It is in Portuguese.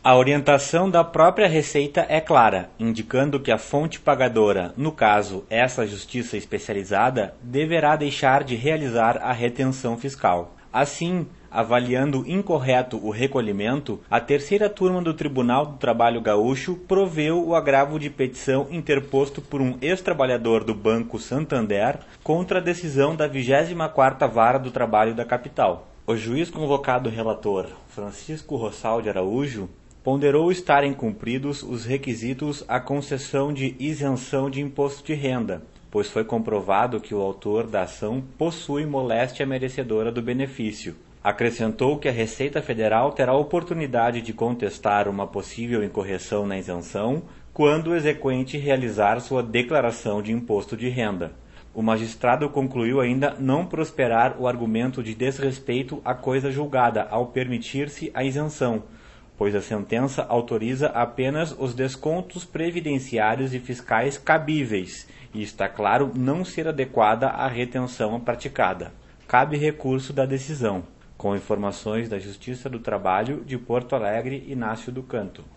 A orientação da própria Receita é clara, indicando que a fonte pagadora, no caso essa justiça especializada, deverá deixar de realizar a retenção fiscal. Assim, avaliando incorreto o recolhimento, a terceira turma do Tribunal do Trabalho Gaúcho proveu o agravo de petição interposto por um ex-trabalhador do Banco Santander contra a decisão da 24ª Vara do Trabalho da capital. O juiz convocado relator, Francisco Rossal de Araújo, ponderou estarem cumpridos os requisitos à concessão de isenção de imposto de renda, pois foi comprovado que o autor da ação possui moléstia merecedora do benefício. Acrescentou que a Receita Federal terá oportunidade de contestar uma possível incorreção na isenção quando o exequente realizar sua declaração de imposto de renda. O magistrado concluiu ainda não prosperar o argumento de desrespeito à coisa julgada ao permitir-se a isenção, pois a sentença autoriza apenas os descontos previdenciários e fiscais cabíveis e está claro não ser adequada à retenção praticada. Cabe recurso da decisão. Com informações da Justiça do Trabalho de Porto Alegre, Inácio do Canto.